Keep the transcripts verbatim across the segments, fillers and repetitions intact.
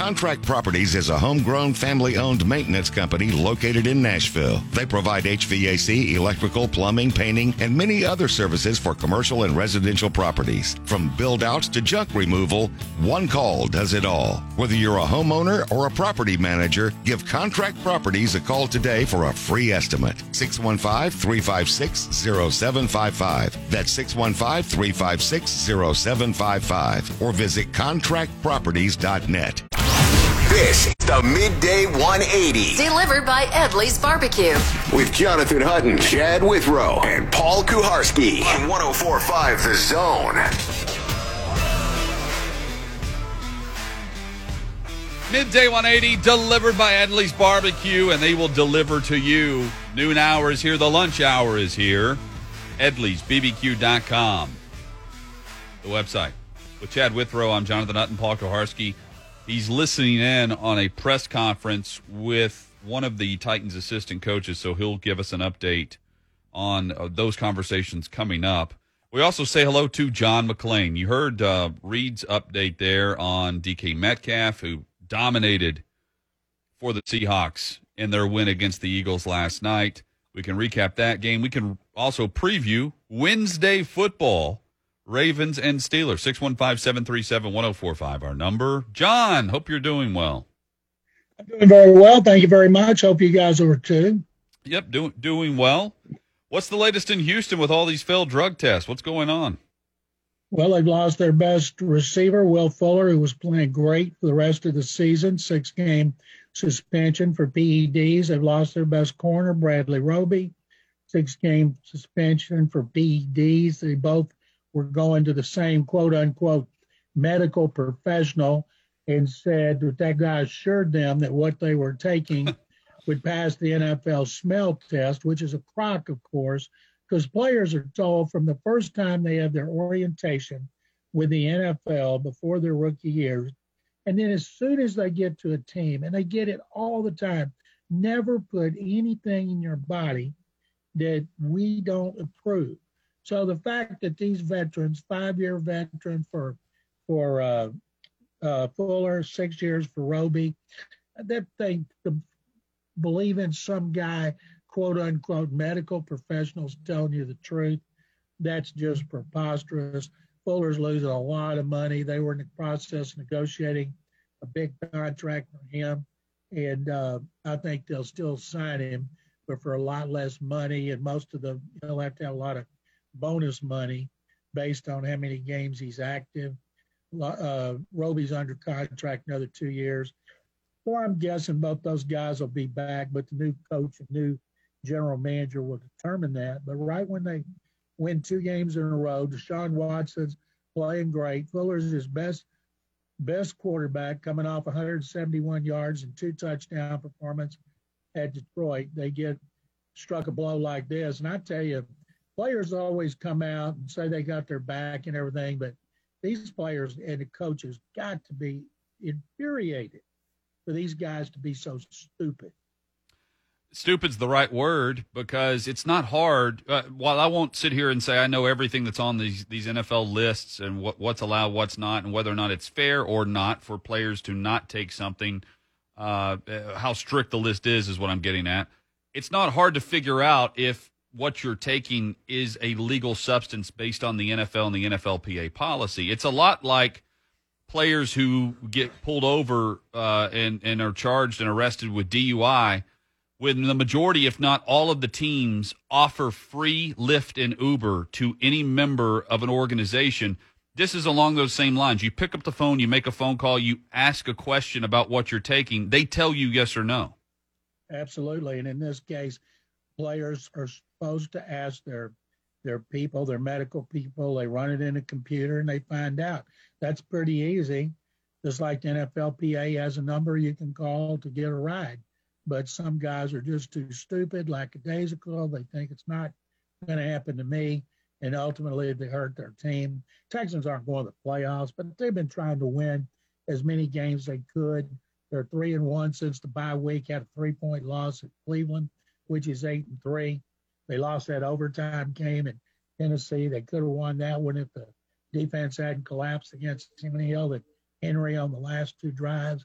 Contract Properties is a homegrown, family-owned maintenance company located in Nashville. They provide H V A C, electrical, plumbing, painting, and many other services for commercial and residential properties. From build-outs to junk removal, one call does it all. Whether you're a homeowner or a property manager, give Contract Properties a call today for a free estimate. six one five, three five six, zero seven five five. That's six one five, three five six, zero seven five five. Or visit contract properties dot net. This is the Midday one eighty. Delivered by Edley's Barbecue. With Jonathan Hutton, Chad Withrow, and Paul Kuharsky on one oh four point five The Zone. Midday one eighty, delivered by Edley's Barbecue, and they will deliver to you. Noon hour is here. The lunch hour is here. Edleys B B Q dot com, the website. With Chad Withrow, I'm Jonathan Hutton, Paul Kuharsky. He's listening in on a press conference with one of the Titans' assistant coaches, so he'll give us an update on uh, those conversations coming up. We also say hello to John McClain. You heard uh, Reed's update there on D K Metcalf, who dominated for the Seahawks in their win against the Eagles last night. We can recap that game. We can also preview Wednesday football, Ravens and Steelers. six one five, seven three seven, one oh four five, our number. John, hope you're doing well. I'm doing very well. Thank you very much. Hope you guys are too. Yep, do, doing well. What's the latest in Houston with all these failed drug tests? What's going on? Well, they've lost their best receiver, Will Fuller, who was playing great for the rest of the season. Six-game suspension for P E Ds. They've lost their best corner, Bradley Roby. Six-game suspension for P E Ds. They both were going to the same quote-unquote medical professional and said that that guy assured them that what they were taking would pass the N F L smell test, which is a crock, of course, because players are told from the first time they have their orientation with the N F L before their rookie years, and then as soon as they get to a team, and they get it all the time, never put anything in your body that we don't approve. So the fact that these veterans, five-year veteran for for uh, uh, Fuller, six years for Roby, that they believe in some guy, quote-unquote, medical professionals telling you the truth, that's just preposterous. Fuller's losing a lot of money. They were in the process of negotiating a big contract for him, and uh, I think they'll still sign him, but for a lot less money, and most of the, he'll have to have a lot of bonus money based on how many games he's active. Uh, Roby's under contract another two years. So I'm guessing both those guys will be back, but the new coach and new general manager will determine that. But right when they win two games in a row, Deshaun Watson's playing great. Fuller's his best best quarterback, coming off one hundred seventy-one yards and two touchdown performance at Detroit. They get struck a blow like this. And I tell you, players always come out and say they got their back and everything, but these players and the coaches got to be infuriated for these guys to be so stupid. Stupid's the right word, because it's not hard. Uh, while I won't sit here and say I know everything that's on these, these N F L lists and what, what's allowed, what's not, and whether or not it's fair or not for players to not take something, uh, how strict the list is is what I'm getting at. It's not hard to figure out if what you're taking is a legal substance based on the N F L and the N F L P A policy. It's a lot like players who get pulled over uh, and, and are charged and arrested with D U I, when the majority, if not all of the teams, offer free Lyft and Uber to any member of an organization. This is along those same lines. You pick up the phone, you make a phone call, you ask a question about what you're taking. They tell you yes or no. Absolutely. And in this case, players are supposed to ask their their people, their medical people. They run it in a computer and they find out. That's pretty easy. Just like the N F L P A has a number you can call to get a ride. But some guys are just too stupid, lackadaisical. They think it's not going to happen to me, and ultimately they hurt their team. Texans aren't going to the playoffs, but they've been trying to win as many games they could. They're three and one since the bye week. Had a three-point loss at Cleveland, which is eight and three. They lost that overtime game in Tennessee. They could have won that one if the defense hadn't collapsed against Tim Hill and Henry on the last two drives.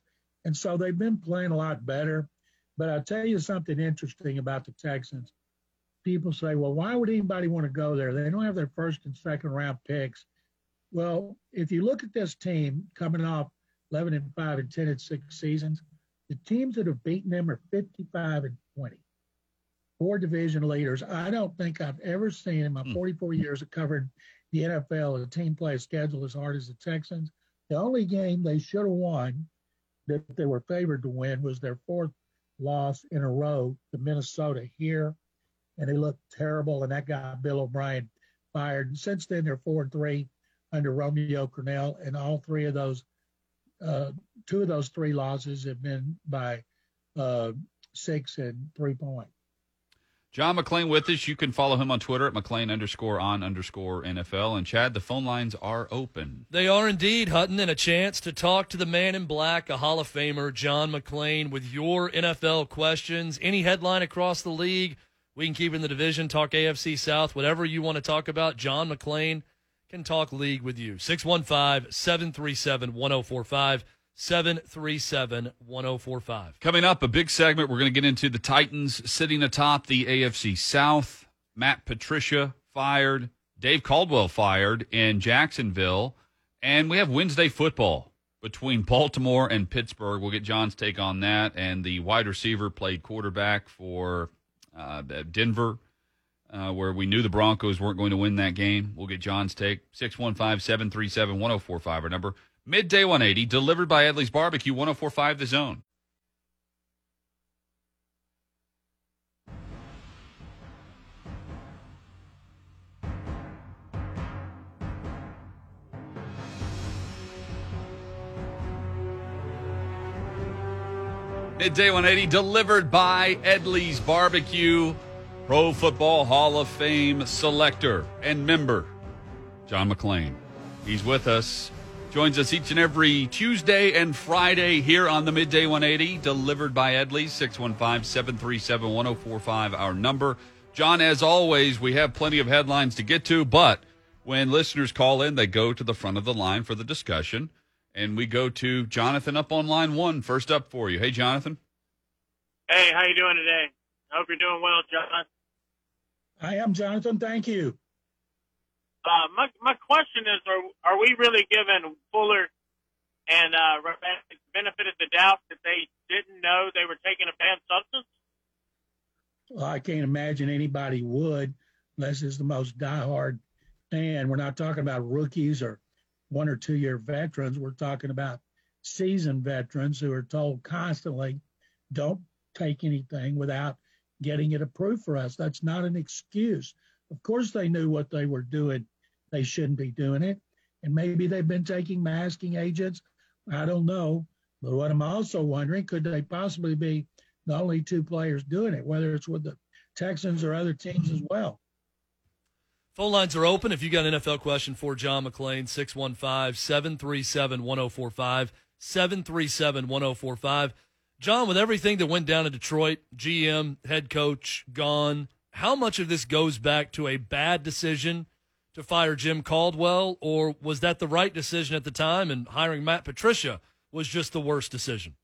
And so they've been playing a lot better. But I'll tell you something interesting about the Texans. People say, well, why would anybody want to go there? They don't have their first and second round picks. Well, if you look at this team coming off eleven and five and ten and six seasons, the teams that have beaten them are fifty-five and twenty. Four division leaders. I don't think I've ever seen in my forty-four years of covering the N F L a team play a schedule as hard as the Texans. The only game they should have won that they were favored to win was their fourth loss in a row to Minnesota here, and they looked terrible, and that got Bill O'Brien fired. And since then, they're four and three under Romeo Crennel, and all three of those, uh, two of those three losses have been by uh, six and three point. John McClain with us. You can follow him on Twitter at McClain underscore on underscore N F L. And Chad, the phone lines are open. They are indeed, Hutton, and a chance to talk to the man in black, a Hall of Famer, John McClain, with your N F L questions. Any headline across the league, we can keep in the division, talk A F C South, whatever you want to talk about. John McClain can talk league with you. six one five, seven three seven, one oh four five. seven three seven, one oh four five. Coming up, a big segment. We're going to get into the Titans sitting atop the A F C South. Matt Patricia fired. Dave Caldwell fired in Jacksonville. And we have Wednesday football between Baltimore and Pittsburgh. We'll get John's take on that. And the wide receiver played quarterback for uh, Denver, uh, where we knew the Broncos weren't going to win that game. We'll get John's take. six one five, seven three seven, one oh four five, our number. Midday one eighty, delivered by Edley's Barbecue, one oh four five The Zone. Midday one eighty, delivered by Edley's Barbecue, Pro Football Hall of Fame selector and member, John McClain. He's with us. Joins us each and every Tuesday and Friday here on the Midday one eighty, delivered by Edley, six one five, seven three seven, one oh four five, our number. John, as always, we have plenty of headlines to get to, but when listeners call in, they go to the front of the line for the discussion, and we go to Jonathan up on line one, first up for you. Hey, Jonathan. Hey, how you doing today? I hope you're doing well, John. I am, Jonathan. Thank you. Uh, my my question is, are are we really giving Fuller and uh, benefit of the doubt that they didn't know they were taking a banned substance? Well, I can't imagine anybody would, unless it's the most diehard fan. We're not talking about rookies or one or two year veterans. We're talking about seasoned veterans who are told constantly, don't take anything without getting it approved for us. That's not an excuse. Of course, they knew what they were doing. They shouldn't be doing it. And maybe they've been taking masking agents. I don't know. But what I'm also wondering, could they possibly be the only two players doing it, whether it's with the Texans or other teams as well? Phone lines are open. If you got an N F L question for John McClain, six one five, seven three seven, one oh four five, seven three seven, one oh four five. John, with everything that went down in Detroit, G M, head coach, gone, how much of this goes back to a bad decision to fire Jim Caldwell, or was that the right decision at the time and hiring Matt Patricia was just the worst decision?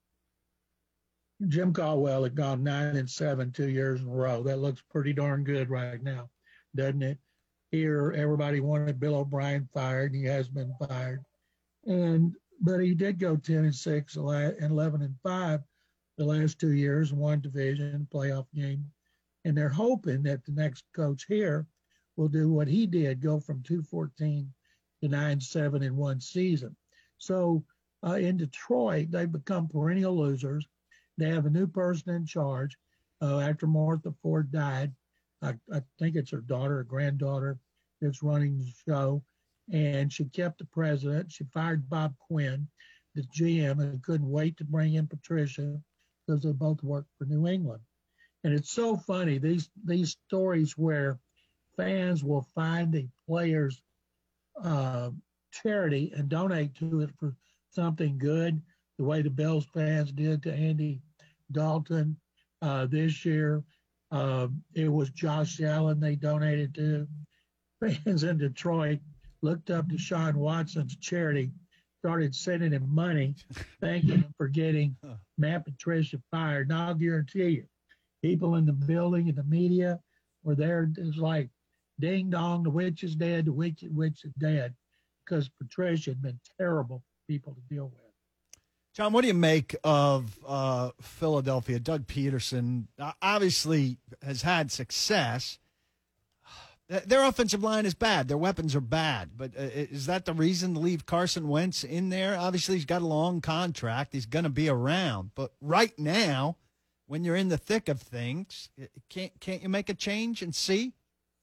Jim Caldwell had gone nine and seven two years in a row. That looks pretty darn good right now, doesn't it? Here, everybody wanted Bill O'Brien fired, and he has been fired. And but he did go ten and six and eleven and five the last two years, one division playoff game. And they're hoping that the next coach here will do what he did, go from two fourteen to nine seven in one season. So uh, in Detroit, they've become perennial losers. They have a new person in charge uh, after Martha Ford died. I, I think it's her daughter or granddaughter that's running the show. And she kept the president. She fired Bob Quinn, the G M, and couldn't wait to bring in Patricia because they both worked for New England. And it's so funny, these these stories where fans will find a player's uh, charity and donate to it for something good, the way the Bills fans did to Andy Dalton uh, this year. Uh, it was Josh Allen they donated to. Fans in Detroit looked up to Sean Watson's charity started sending him money, thanking him for getting Matt Patricia fired. And I'll guarantee you, people in the building and the media were there. It was like, ding dong, the witch is dead, the witch, witch is dead, because Patricia had been terrible people to deal with. John, what do you make of uh, Philadelphia? Doug Peterson uh, obviously has had success. Their offensive line is bad. Their weapons are bad. But uh, is that the reason to leave Carson Wentz in there? Obviously, he's got a long contract. He's going to be around. But right now, when you're in the thick of things, can't can't you make a change and see?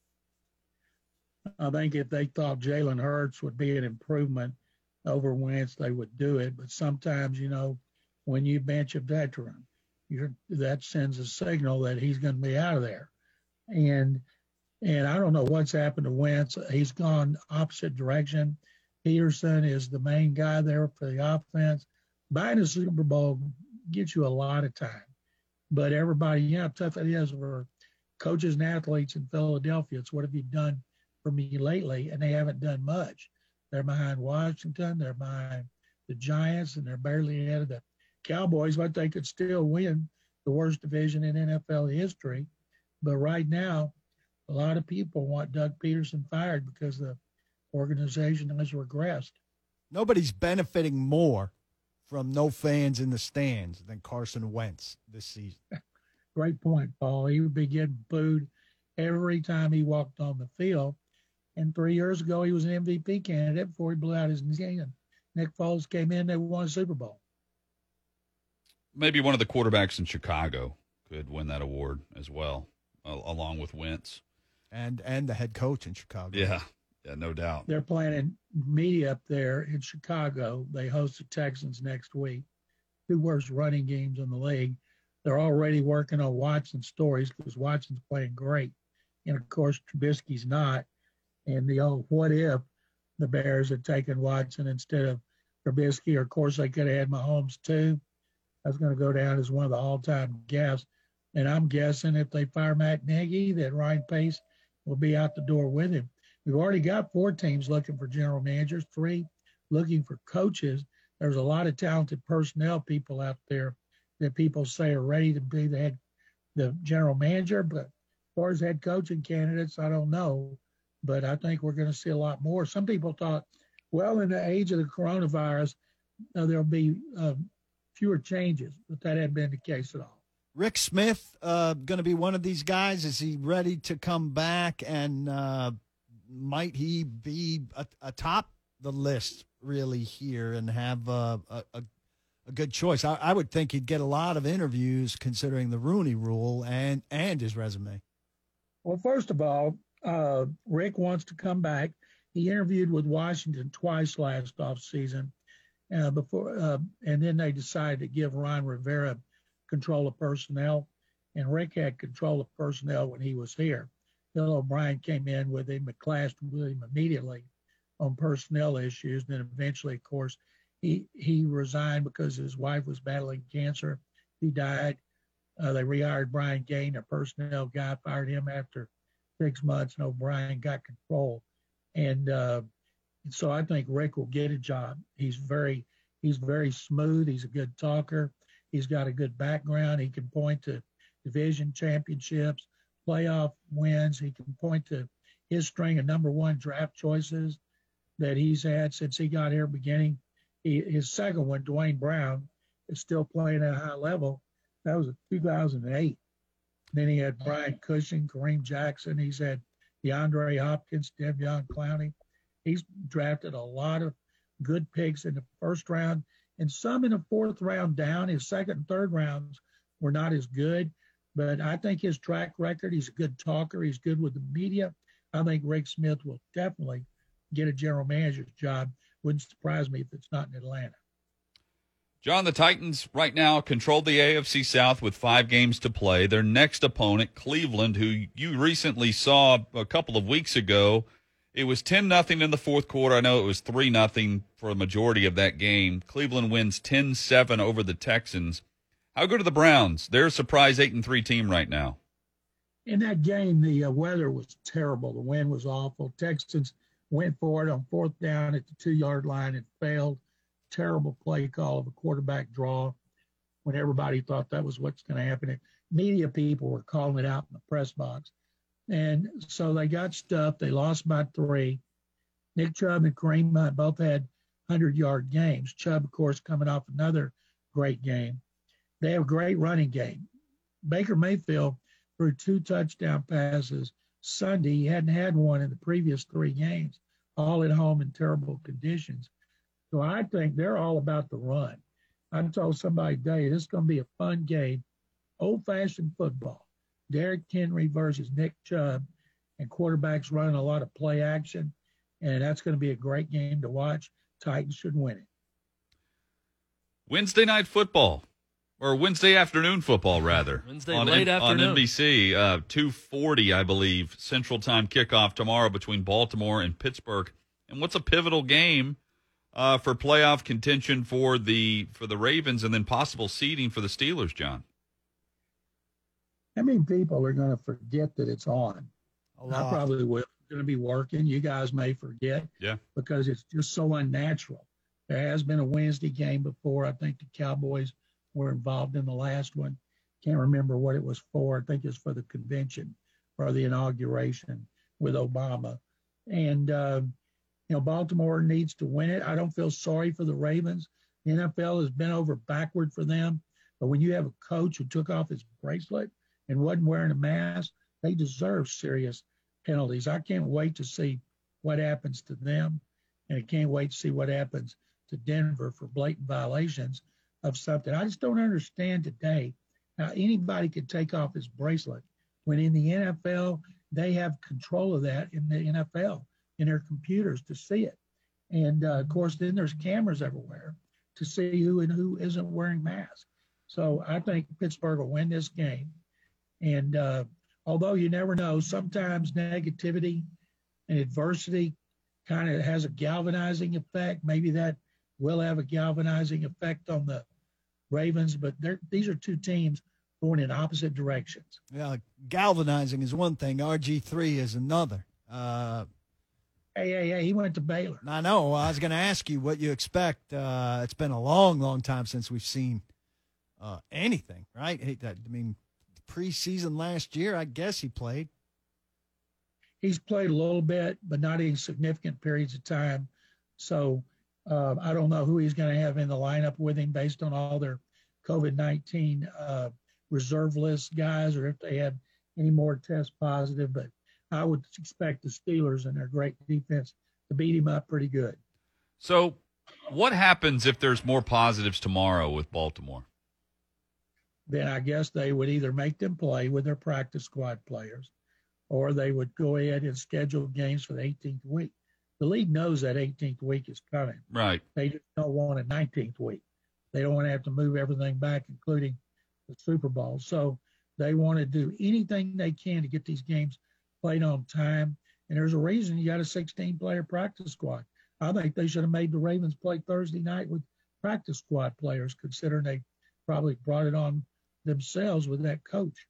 I think if they thought Jalen Hurts would be an improvement over Wentz, they would do it. But sometimes, you know, when you bench a veteran, you're, that sends a signal that he's going to be out of there. And and I don't know what's happened to Wentz. He's gone opposite direction. Peterson is the main guy there for the offense. Buying a Super Bowl gets you a lot of time. But everybody, you know how tough it is for coaches and athletes in Philadelphia. It's what have you done for me lately? And they haven't done much. They're behind Washington. They're behind the Giants, and they're barely ahead of the Cowboys, but they could still win the worst division in N F L history. But right now, a lot of people want Doug Peterson fired because the organization has regressed. Nobody's benefiting more from no fans in the stands than Carson Wentz this season. Great point, Paul. He would be getting booed every time he walked on the field. And three years ago, he was an M V P candidate before he blew out his knee. And Nick Foles came in, they won a Super Bowl. Maybe one of the quarterbacks in Chicago could win that award as well, uh, along with Wentz. And and the head coach in Chicago. Yeah, yeah, no doubt. They're planning media up there in Chicago. They host the Texans next week. Two worst running games in the league. They're already working on Watson stories because Watson's playing great. And, of course, Trubisky's not. And the old what if the Bears had taken Watson instead of Trubisky, or of course they could have had Mahomes too. That's going to go down as one of the all-time gaffes. And I'm guessing if they fire Matt Nagy, that Ryan Pace will be out the door with him. We've already got four teams looking for general managers, three looking for coaches. There's a lot of talented personnel people out there that people say are ready to be the head, the general manager. But as far as head coaching candidates, I don't know. But I think we're going to see a lot more. Some people thought, well, in the age of the coronavirus, uh, there'll be uh, fewer changes, but that hadn't been the case at all. Rick Smith uh, going to be one of these guys. Is he ready to come back? And uh, might he be atop the list really here and have uh, a, a, a good choice? I, I would think he'd get a lot of interviews considering the Rooney Rule and, and his resume. Well, first of all, uh, Rick wants to come back. He interviewed with Washington twice last offseason, uh, before, uh, and then they decided to give Ron Rivera control of personnel, and Rick had control of personnel when he was here. Bill O'Brien came in with him and clashed with him immediately on personnel issues. And then eventually, of course, he he resigned because his wife was battling cancer. He died. Uh, they rehired Brian Gaine, a personnel guy, fired him after six months, and O'Brien got control. And uh, so I think Rick will get a job. He's very he's very smooth. He's a good talker. He's got a good background. He can point to division championships, playoff wins. He can point to his string of number one draft choices that he's had since he got here beginning. He, his second one, Dwayne Brown, is still playing at a high level. That was in two thousand eight. Then he had Brian Cushing, Kareem Jackson. He's had DeAndre Hopkins, Devion Clowney. He's drafted a lot of good picks in the first round and some in the fourth round down. His second and third rounds were not as good, but I think his track record, he's a good talker. He's good with the media. I think Rick Smith will definitely get a general manager's job. Wouldn't surprise me if it's not in Atlanta. John, the Titans right now control the A F C South with five games to play. Their next opponent, Cleveland, who you recently saw a couple of weeks ago, it was ten nothing in the fourth quarter. I know it was three nothing for a majority of that game. Cleveland wins ten seven over the Texans. How good are the Browns? They're a surprise eight and three team right now. In that game, the uh, weather was terrible. The wind was awful. Texans went for it on fourth down at the two-yard line and failed. terrible play call of a quarterback draw when everybody thought that was what's going to happen. Media people were calling it out in the press box. And so they got stuffed. They lost by three. Nick Chubb and Kareem Hunt both had hundred-yard games. Chubb, of course, coming off another great game. They have a great running game. Baker Mayfield threw two touchdown passes Sunday. He hadn't had one in the previous three games, all at home in terrible conditions. So I think they're all about the run. I told somebody today, this is going to be a fun game, old-fashioned football. Derrick Henry versus Nick Chubb, and quarterbacks running a lot of play action, and that's going to be a great game to watch. Titans should win it. Wednesday night football, or Wednesday afternoon football, rather. Wednesday on late N- afternoon. On N B C, uh, two forty, I believe, Central Time kickoff tomorrow between Baltimore and Pittsburgh. And what's a pivotal game uh, for playoff contention for the for the Ravens and then possible seeding for the Steelers, John? How many people are going to forget that it's on? A lot. I probably will. It's going to be working. You guys may forget. Yeah. Because it's just so unnatural. There has been a Wednesday game before. I think the Cowboys were involved in the last one. Can't remember what it was for. I think it's for the convention or the inauguration with Obama. And, uh, you know, Baltimore needs to win it. I don't feel sorry for the Ravens. The N F L has been over backward for them. But when you have a coach who took off his bracelet and wasn't wearing a mask, they deserve serious penalties. I can't wait to see what happens to them. And I can't wait to see what happens to Denver for blatant violations of something. I just don't understand today how anybody could take off his bracelet when in the N F L, they have control of that in the N F L, in their computers to see it. And, uh, of course, then there's cameras everywhere to see who and who isn't wearing masks. So I think Pittsburgh will win this game. And uh, although you never know, sometimes negativity and adversity kind of has a galvanizing effect. Maybe that will have a galvanizing effect on the Ravens, but these are two teams going in opposite directions. Yeah, galvanizing is one thing. R G three is another. Uh, hey, hey, hey, he went to Baylor. I know. I was going to ask you what you expect. Uh, it's been a long, long time since we've seen uh, anything, right? I mean, preseason last year, I guess he played. He's played a little bit, but not in significant periods of time. So uh, I don't know who he's going to have in the lineup with him based on all their COVID nineteen uh, reserve list guys, or if they have any more test positive. But I would expect the Steelers and their great defense to beat him up pretty good. So what happens if there's more positives tomorrow with Baltimore? Then I guess they would either make them play with their practice squad players, or they would go ahead and schedule games for the eighteenth week. The league knows that eighteenth week is coming. Right. They just don't want a nineteenth week. They don't want to have to move everything back, including the Super Bowl. So they want to do anything they can to get these games played on time. And there's a reason you got a sixteen-player practice squad. I think they should have made the Ravens play Thursday night with practice squad players, considering they probably brought it on themselves with that coach.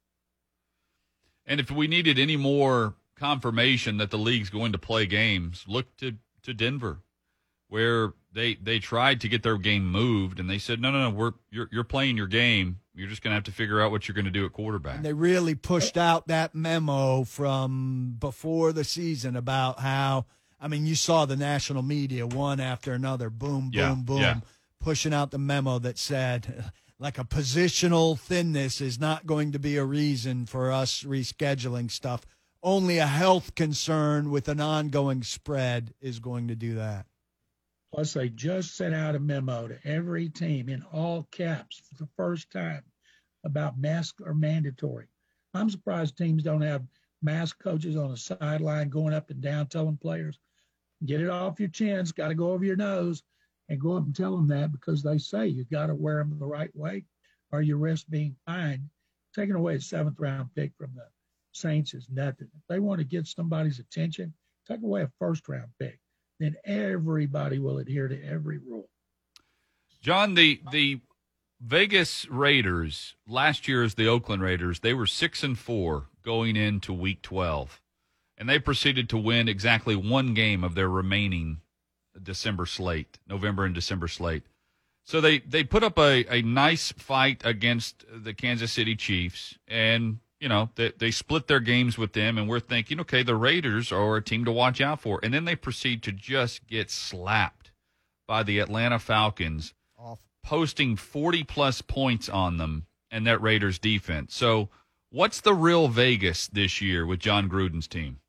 And if we needed any more confirmation that the league's going to play games, look to, to Denver, where they they tried to get their game moved, and they said, no, no, no, we're you're you're playing your game. You're just going to have to figure out what you're going to do at quarterback. And they really pushed out that memo from before the season about how, I mean, you saw the national media one after another, boom, boom, Yeah, boom, yeah. pushing out the memo that said, like, a positional thinness is not going to be a reason for us rescheduling stuff. Only a health concern with an ongoing spread is going to do that. Plus, they just sent out a memo to every team in all caps for the first time about masks are mandatory. I'm surprised teams don't have mask coaches on the sideline going up and down telling players, get it off your chins, got to go over your nose, and go up and tell them that, because they say you got to wear them the right way or you risk being fined. Taking away a seventh round pick from the Saints is nothing. If they want to get somebody's attention, take away a first round pick. Then everybody will adhere to every rule. John, the the Vegas Raiders, last year as the Oakland Raiders, they were six and four going into week twelve. And they proceeded to win exactly one game of their remaining December slate, November and December slate. So they, they put up a, a nice fight against the Kansas City Chiefs, and, you know, they, they split their games with them, and we're thinking, okay, the Raiders are a team to watch out for. And then they proceed to just get slapped by the Atlanta Falcons, Awful. posting forty-plus points on them and that Raiders defense. So what's the real Vegas this year with John Gruden's team?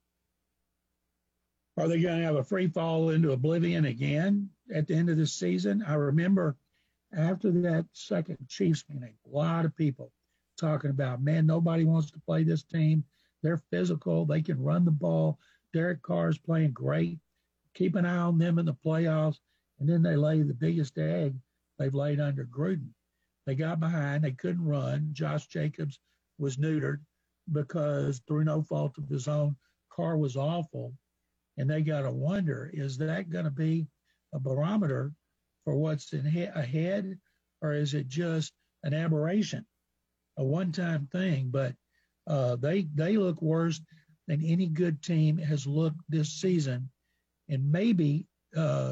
Are they going to have a free fall into oblivion again at the end of the season? I remember after that second Chiefs meeting, a lot of people talking about, man, nobody wants to play this team. They're physical. They can run the ball. Derek Carr's playing great. Keep an eye on them in the playoffs. And then they lay the biggest egg they've laid under Gruden. They got behind. They couldn't run. Josh Jacobs was neutered because through no fault of his own, Carr was awful. And they got to wonder, is that going to be a barometer for what's in he- ahead, or is it just an aberration, a one-time thing? But uh, they they look worse than any good team has looked this season, and maybe uh,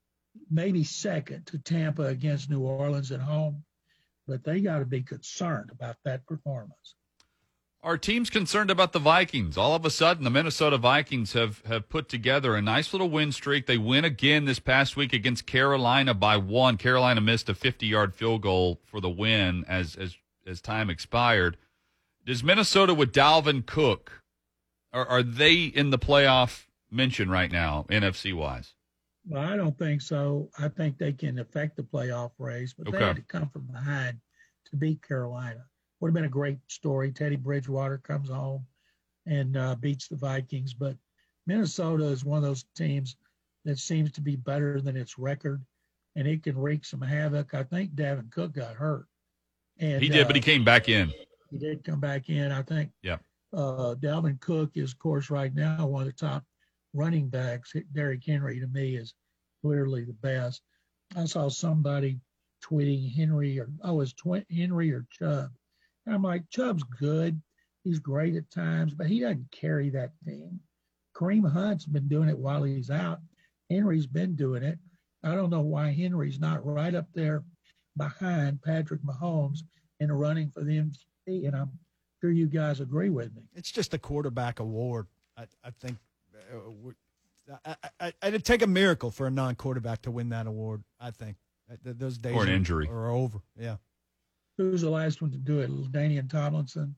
maybe second to Tampa against New Orleans at home. But they got to be concerned about that performance. Are teams concerned about the Vikings? All of a sudden, the Minnesota Vikings have, have put together a nice little win streak. They win again this past week against Carolina by one. Carolina missed a fifty-yard field goal for the win as as as time expired. Does Minnesota with Dalvin Cook, are, are they in the playoff mention right now, N F C-wise? Well, I don't think so. I think they can affect the playoff race, but Okay. they had to come from behind to beat Carolina. Would have been a great story. Teddy Bridgewater comes home and uh, beats the Vikings. But Minnesota is one of those teams that seems to be better than its record, and it can wreak some havoc. I think Dalvin Cook got hurt. And He did, uh, but he came back in. He did come back in. I think Yeah. uh, Dalvin Cook is, of course, right now one of the top running backs. Derrick Henry, to me, is clearly the best. I saw somebody tweeting Henry or, oh, it's tw- Henry or Chubb. And I'm like, Chubb's good. He's great at times, but he doesn't carry that team. Kareem Hunt's been doing it while he's out. Henry's been doing it. I don't know why Henry's not right up there behind Patrick Mahomes in the running for the M V P, and I'm sure you guys agree with me. It's just a quarterback award. I, I think uh, we- I, I, it'd take a miracle for a non-quarterback to win that award, I think. Th- Those days Or an are, injury. are over. Yeah. Who's the last one to do it? Danian Tomlinson?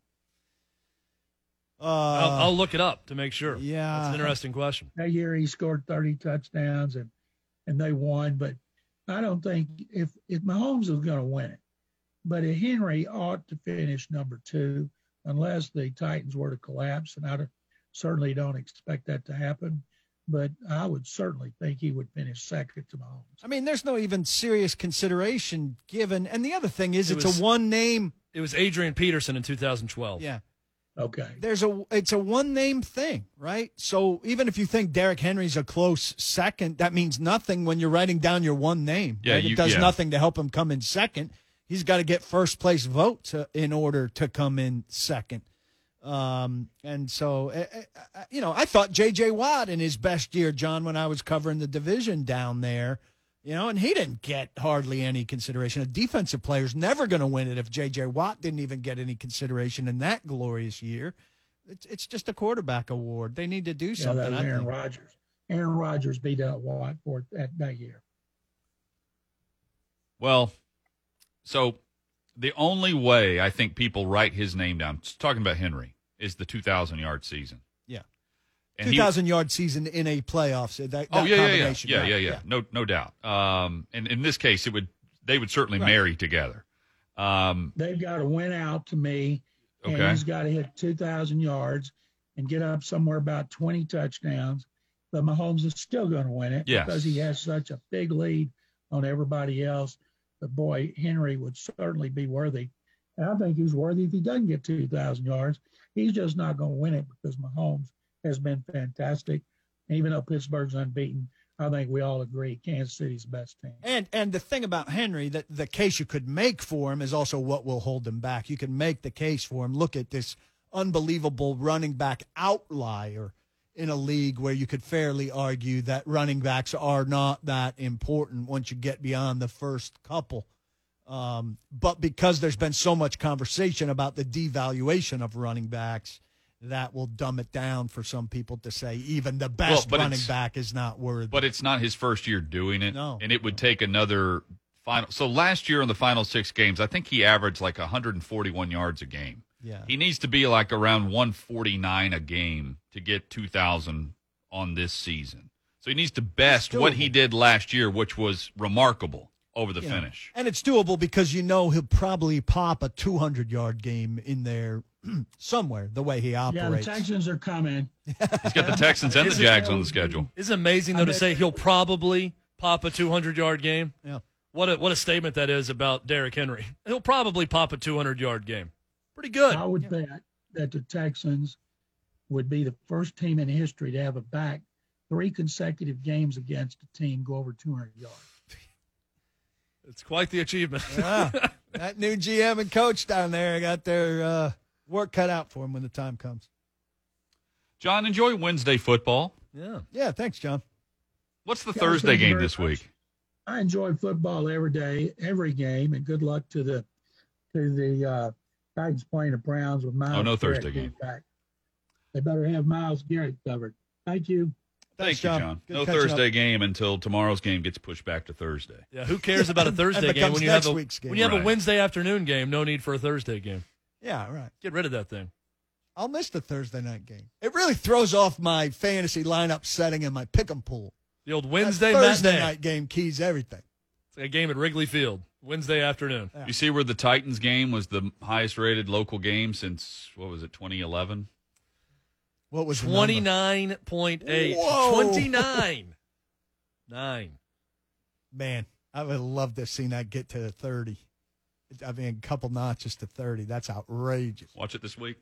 Uh, I'll, I'll look it up to make sure. Yeah. That's an interesting question. That year he scored thirty touchdowns and and they won. But I don't think if if Mahomes is going to win it, but if Henry ought to finish number two unless the Titans were to collapse, and I don't- certainly don't expect that to happen. But I would certainly think he would finish second to Mahomes. I mean, there's no even serious consideration given. And the other thing is, It it's was- a one name. It was Adrian Peterson in two thousand twelve. Yeah. Okay. There's a it's a one name thing, right? So even if you think Derrick Henry's a close second, that means nothing when you're writing down your one name. Yeah, right? you- it does yeah. nothing to help him come in second. He's got to get first place vote to, in order to come in second. Um, and so, uh, uh, you know, I thought J J. Watt in his best year, John, when I was covering the division down there, you know, and he didn't get hardly any consideration. A defensive player's never going to win it if J J. Watt didn't even get any consideration in that glorious year. It's it's just a quarterback award. They need to do Yeah, something. that was I Aaron think. Rodgers. Aaron Rodgers beat out Watt for that, that year. Well, so the only way I think people write his name down, talking about Henry, is the two thousand yard season. Yeah. And he- two thousand yard season in a playoffs. That, that Oh yeah, yeah, yeah, combination. yeah, right, yeah, yeah. No, no doubt. Um, and in this case, it would they would certainly Right. marry together. Um, They've got to win out to me, and Okay. he's got to hit two thousand yards and get up somewhere about twenty touchdowns. But Mahomes is still going to win it Yes. because he has such a big lead on everybody else. But boy, Henry would certainly be worthy. And I think he's worthy if he doesn't get two thousand yards. He's just not going to win it because Mahomes has been fantastic. Even though Pittsburgh's unbeaten, I think we all agree Kansas City's the best team. And and the thing about Henry, that the case you could make for him is also what will hold him back. You can make the case for him. Look at this unbelievable running back outlier in a league where you could fairly argue that running backs are not that important once you get beyond the first couple. Um, but because there's been so much conversation about the devaluation of running backs, that will dumb it down for some people to say even the best well, running back is not worthy. But it's not his first year doing it. No. And it would take another final. So last year in the final six games, I think he averaged like one hundred forty-one yards a game. Yeah. He needs to be like around one forty-nine a game to get two thousand on this season. So he needs to best what he did last year, which was remarkable over the Yeah. finish. And it's doable because you know he'll probably pop a two hundred-yard game in there somewhere, the way he Yeah, the operates. Texans are coming. He's got the Texans and the Is it- Jags on the schedule. It's amazing, though, to say he'll probably pop a two hundred-yard game. Yeah. What a, what a statement that is about Derrick Henry. He'll probably pop a two hundred-yard game. Pretty good. I would bet that the Texans would be the first team in history to have a back three consecutive games against a team go over two hundred yards. It's quite the achievement. Yeah. That new G M and coach down there got their uh, work cut out for him when the time comes. John, enjoy Wednesday football. Yeah. Yeah, thanks, John. What's the Yeah, Thursday thank you game very this much. week? I enjoy football every day, every game, and good luck to the to the uh, Titans playing the Browns with Miles. Oh, no Garrett Thursday being game. back. They better have Miles Garrett covered. Thank you. Thanks, Thank you, John. John. Good No catching Thursday up. game until tomorrow's game gets pushed back to Thursday. Yeah, who cares about a Thursday And game when becomes you have next a week's game. when you have Right. a Wednesday afternoon game? No need for a Thursday game. Yeah, right. Get rid of that thing. I'll miss the Thursday night game. It really throws off my fantasy lineup setting and my pick'em pool. The old That Wednesday Thursday matinee. night game keys everything. It's like a game at Wrigley Field Wednesday afternoon. Yeah. You see where the Titans game was the highest rated local game since, what was it, twenty eleven? What was the number? Twenty-nine point eight. Whoa. Twenty-nine. Nine. Man, I would love to have seen that get to thirty. I mean, a couple notches to thirty. That's outrageous. Watch it this week.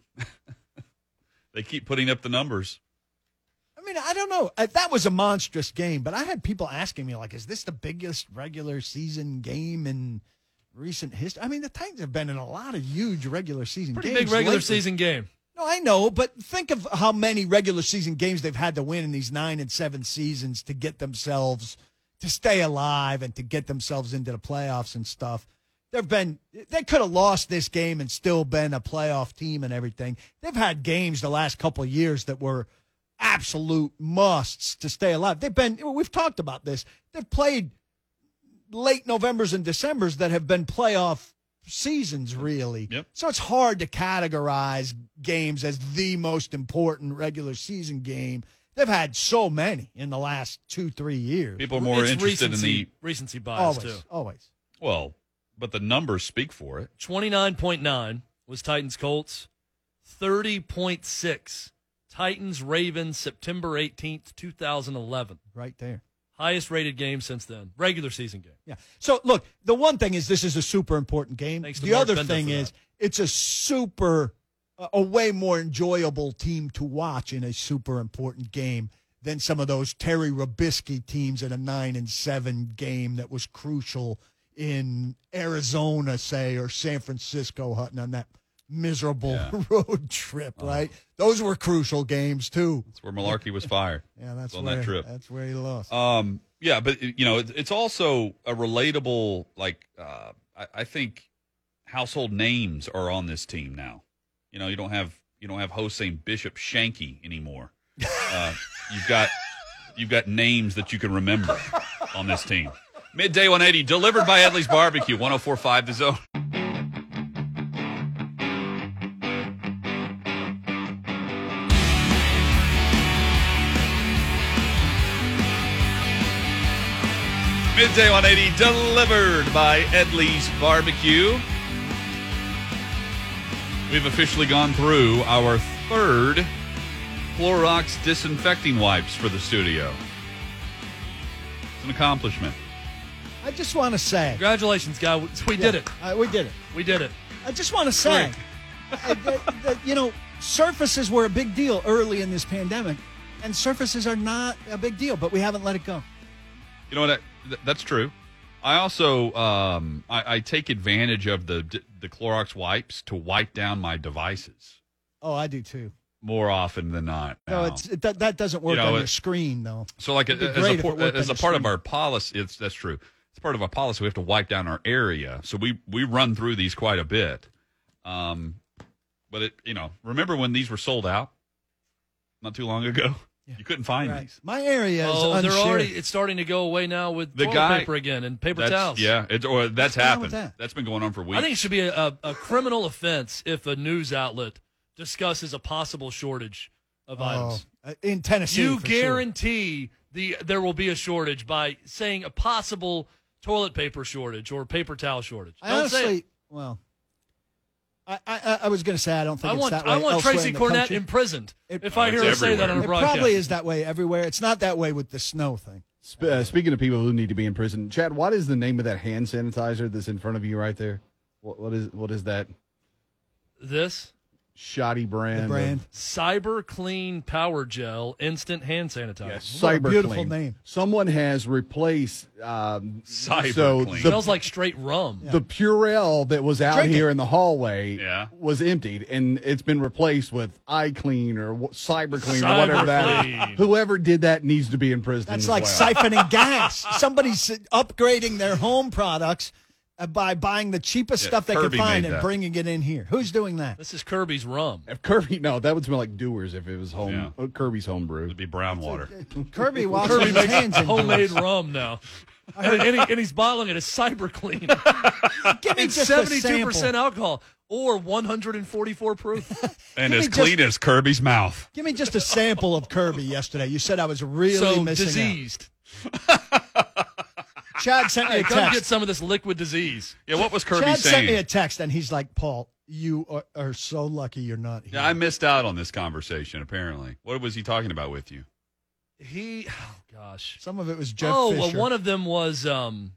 They keep putting up the numbers. I mean, I don't know. Uh, That was a monstrous game, but I had people asking me, like, is this the biggest regular season game in recent history? I mean, the Titans have been in a lot of huge regular season Pretty games big regular lately. season game. No, I know, but think of how many regular season games they've had to win in these nine and seven seasons to get themselves to stay alive and to get themselves into the playoffs and stuff. They've been they could have lost this game and still been a playoff team and everything. They've had games the last couple of years that were absolute musts to stay alive. They've been we've talked about this. They've played late Novembers and Decembers that have been playoff seasons, really. Yep. So it's hard to categorize games as the most important regular season game. They've had so many in the last two, three years. People are more It's interested recency, in the, recency bias, always, too. always. well, but the numbers speak for it. twenty-nine point nine was Titans Colts. thirty point six Titans Ravens September eighteenth, twenty eleven. Right there. Highest rated game since then. Regular season game. Yeah. So, look, the one thing is this is a super important game. Thanks to the Mark other Bender thing for is that. it's a super, a, a way more enjoyable team to watch in a super important game than some of those Terry Robisky teams in a nine and seven game that was crucial in Arizona, say, or San Francisco, Hutton, on that miserable Yeah. road trip, right? Those were crucial games, too. That's where Malarkey was fired. Yeah, that's on where, that trip. That's where he lost. Um, yeah, but you know, it, it's also a relatable. Like, uh, I, I think household names are on this team now. You know, you don't have you don't have Hossein Bishop Shanky anymore. Uh, you've got you've got names that you can remember on this team. Midday one eighty delivered by Edley's Barbecue, one oh four point five The Zone. Midday one eighty delivered by Edley's Barbecue. We've officially gone through our third Clorox disinfecting wipes for the studio. It's an accomplishment. I just want to say. Congratulations, guy. We, we did it. Uh, we did it. We did it. I just want to say, uh, that, that, you know, surfaces were a big deal early in this pandemic, and surfaces are not a big deal, but we haven't let it go. You know what? That, that's true. I also um, I, I take advantage of the the Clorox wipes to wipe down my devices. Oh, I do too. more often than not. No, now. it's it, that, that doesn't work You know, on it- your screen, though. So, like, It'd be as great a, if it por- worked as on a your part of screen. our policy, it's that's true. It's part of our policy. We have to wipe down our area, so we we run through these quite a bit. Um, but it, you know, remember when these were sold out not too long ago? You couldn't find Right. these. My area is Oh, they're unshared. already. It's starting to go away now with The toilet guy- paper again and paper That's, towels. yeah, it's or that's going on with happened. that? That's been going on for weeks. I think it should be a, a, a criminal offense if a news outlet discusses a possible shortage of Oh, items. uh, in Tennessee. You for sure. guarantee the there will be a shortage by saying a possible toilet paper shortage or paper towel shortage. I Don't say it. honestly, well, I, I, I was going to say I don't think I it's want that way I want elsewhere Tracy in the Cornett country. imprisoned It- if I Oh, hear it's her say that on a It broadcast. probably is that way everywhere. It's not that way with the snow thing. Sp- uh, speaking of people who need to be in prison, Chad, what is the name of that hand sanitizer that's in front of you right there? What, what is what is that This shoddy brand? The of- brand. Cyber Clean Power Gel Instant Hand Sanitizer. Yes, What a Cyber beautiful Clean. name. Someone has replaced um, Cyber so Clean. the, Smells like straight rum. the Purell that was out Drink here it. in the hallway Yeah. was emptied, and it's been replaced with iClean or wh- Cyber Clean or Cyber whatever that Clean. is. Whoever did that needs to be in prison. That's as like well. siphoning gas. Somebody's upgrading their home products uh, by buying the cheapest Yeah, stuff they Kirby can find made and that. bringing it in here. Who's doing that? This is Kirby's rum. If Kirby, no, that would smell like Doers if it was home Yeah. uh, Kirby's homebrew. It'd be brown water. Kirby washes Kirby his makes hands in homemade rum now. and, and, he, and he's bottling it as Cyber Clean. Give me It's just seventy-two a sample. percent alcohol or one hundred forty-four proof. And Give as me clean just- as Kirby's mouth. Give me just a sample of Kirby yesterday. You said I was really so missing diseased. out. Chad sent me Hey, a come get text. some of this liquid disease. Yeah, what was Kirby Chad saying? sent me a text, and he's like, Paul, you are, are so lucky you're not here. Yeah, I missed out on this conversation, apparently. What was he talking about with you? He, oh gosh. Some of it was Jeff oh, well, Fisher. one of them was, um,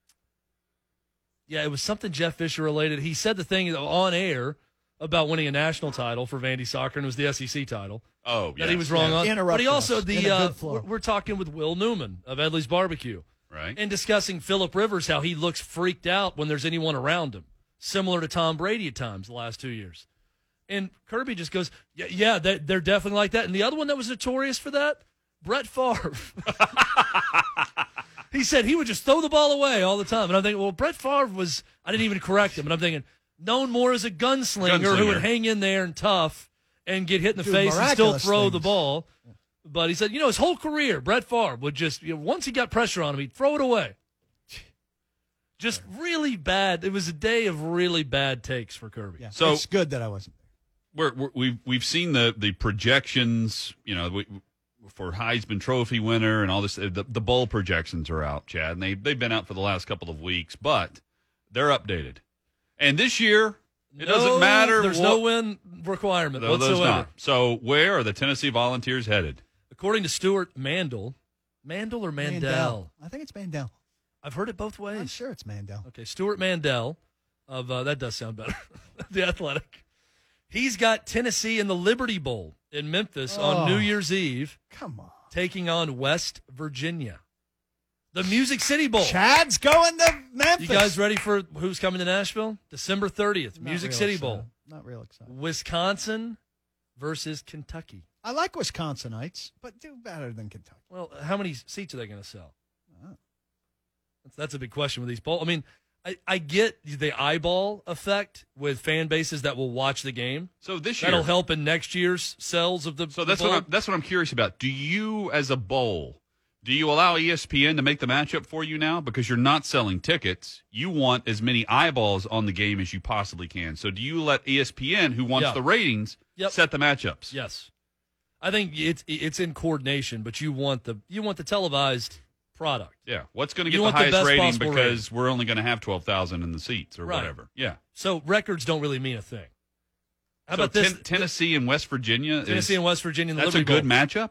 yeah, it was something Jeff Fisher related. He said the thing on air about winning a national title for Vandy soccer, and it was the S E C title. Oh, That yes. he was wrong Yeah, on. interrupt But he also, us in the a uh, good flow. we're, we're talking with Will Newman of Edley's Barbecue. Right. And discussing Phillip Rivers, how he looks freaked out when there's anyone around him, similar to Tom Brady at times the last two years. And Kirby just goes, yeah, yeah, they, they're definitely like that. And the other one that was notorious for that, Brett Favre. He said he would just throw the ball away all the time. And I'm thinking, well, Brett Favre was, I didn't even correct him. And I'm thinking, known more as a gunslinger, who Gunslinger. would hang in there and tough and get hit in the Do face and still miraculous throw the things. ball. But he said, you know, his whole career, Brett Favre would just, you know, once he got pressure on him, he'd throw it away. Just really bad. It was a day of really bad takes for Kirby. Yeah, So- it's good that I wasn't there. We're, we're, we've we've seen the the projections, you know, we, for Heisman Trophy winner and all this. The, the bowl projections are out, Chad, and they they've been out for the last couple of weeks, but they're updated. And this year, it No, doesn't matter. There's what, no win requirement No, there's whatsoever. not. So where are the Tennessee Volunteers headed? According to Stuart Mandel, Mandel or Mandel? I think it's Mandel. I've heard it both I'm ways. sure it's Mandel. Okay, Stuart Mandel of uh, that does sound better. The Athletic. He's got Tennessee in the Liberty Bowl in Memphis Oh. on New Year's Eve, Come on. taking on West Virginia. The Music City Bowl. Chad's going to Memphis. You guys ready for who's coming to Nashville? December thirtieth, Not Music real City excited. Bowl. Not real excited. Wisconsin versus Kentucky. I like Wisconsinites, but do better than Kentucky. Well, how many seats are they going to sell? Oh. That's, that's a big question with these bowls. I mean, I, I get the eyeball effect with fan bases that will watch the game. So this year, That'll help in next year's sales of the. So the that's bowl. what I'm, that's what I'm curious about. Do you, as a bowl, do you allow E S P N to make the matchup for you now because you're not selling tickets? You want as many eyeballs on the game as you possibly can. So do you let E S P N, who wants Yeah. the ratings, Yep. set the matchups? Yes, I think it's it's in coordination, but you want the you want the televised product. Yeah. What's going to You get the want the highest best rating possible because we're only going to have twelve thousand in the seats or Right. whatever. Yeah. So records don't really mean a thing. How So about this? Ten- Tennessee and West Virginia. Tennessee is, and West Virginia. In the That's a Liberty good Bowl. matchup.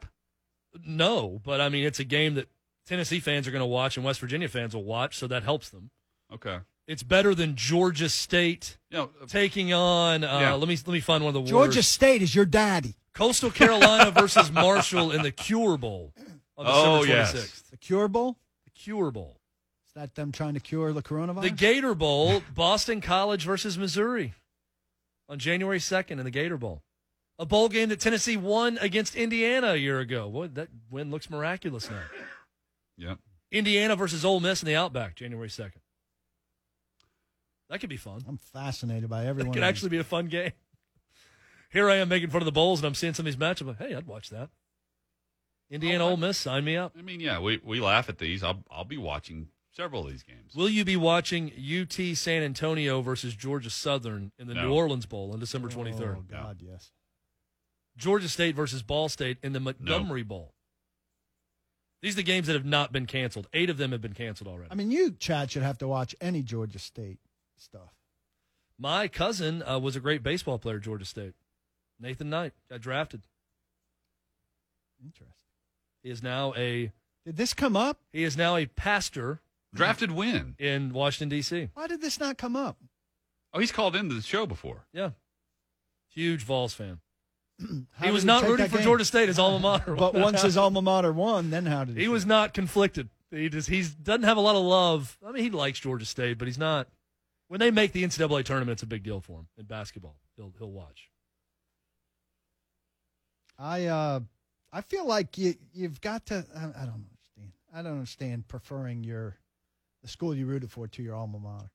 No, but I mean it's a game that Tennessee fans are going to watch and West Virginia fans will watch, so that helps them. Okay. It's better than Georgia State You know, taking on. Uh, Yeah. Let me let me find one of the Georgia worst. State is your daddy. Coastal Carolina versus Marshall in the Cure Bowl on Oh, December yes. twenty-sixth. The Cure Bowl? The Cure Bowl. Is that them trying to cure the coronavirus? The Gator Bowl, Boston College versus Missouri on January second in the Gator Bowl. A bowl game that Tennessee won against Indiana a year ago. Boy, that win looks miraculous now. Yep. Indiana versus Ole Miss in the Outback, January second. That could be fun. I'm fascinated by everyone. It could actually be a fun game. Here I am making fun of the bowls, and I'm seeing some of these matchups. I'm like, hey, I'd watch that. Indiana, oh, Ole Miss, sign me up. I mean, yeah, we, we laugh at these. I'll I'll be watching several of these games. Will you be watching U T San Antonio versus Georgia Southern in the No. New Orleans Bowl on December twenty-third? Oh, God, yes. Georgia State versus Ball State in the Montgomery No. Bowl. These are the games that have not been canceled. Eight of them have been canceled already. I mean, you, Chad, should have to watch any Georgia State stuff. My cousin uh, was a great baseball player at Georgia State. Nathan Knight got drafted. Interesting. He is now a Did this come up? he is now a pastor Drafted when? in Washington D C. Why did this not come up? Oh, he's called into the show before. Yeah, huge Vols fan. How He was did not take rooting that for game? Georgia State, his alma mater. But once his alma mater won, then how did he? he was not conflicted. He just he's doesn't have a lot of love. I mean, he likes Georgia State, but he's not. When they make the N C double A tournament, it's a big deal for him in basketball. He'll he'll watch. I uh, I feel like you you've got to. I, I don't understand. I don't understand preferring your the school you rooted for to your alma mater.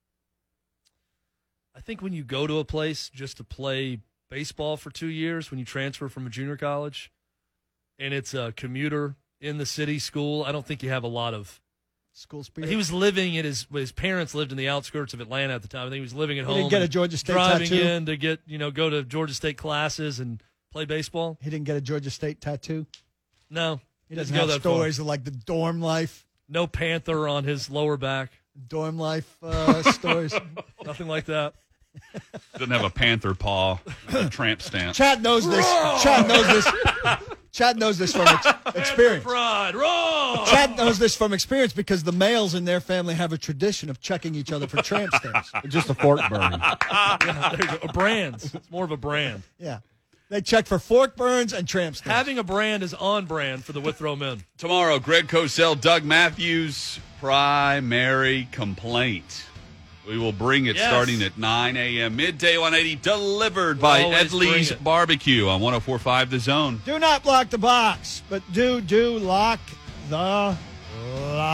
I think when you go to a place just to play baseball for two years, when you transfer from a junior college, and it's a commuter in the city school, I don't think you have a lot of School spirit. He was living at his his parents lived in the outskirts of Atlanta at the time. I think he was living at He home. didn't get a and Georgia State driving tattoo? in to get you know go to Georgia State classes and play baseball. He didn't get a Georgia State tattoo. No, He doesn't go have that far. stories of like the dorm life, No panther on his lower back. dorm life uh, stories. Nothing like that. Doesn't have a panther paw, a tramp stamp. Chad knows this. Chad knows this. Chad knows this from ex- experience. Pride, roar! Chad knows this from experience because the males in their family have a tradition of checking each other for tramp stamps. Just a fork burn. Yeah, there you go. Brands. It's more of a brand. Yeah. They check for fork burns and tramp stamps. Having a brand is on brand for the Withrow men. Tomorrow, Greg Cosell, Doug Matthews, primary complaint. We will bring it Yes. starting at nine a.m. Midday one eighty, delivered by always bring Edley's it. Barbecue on one oh four point five The Zone. Do not block the box, but do, do lock the lock.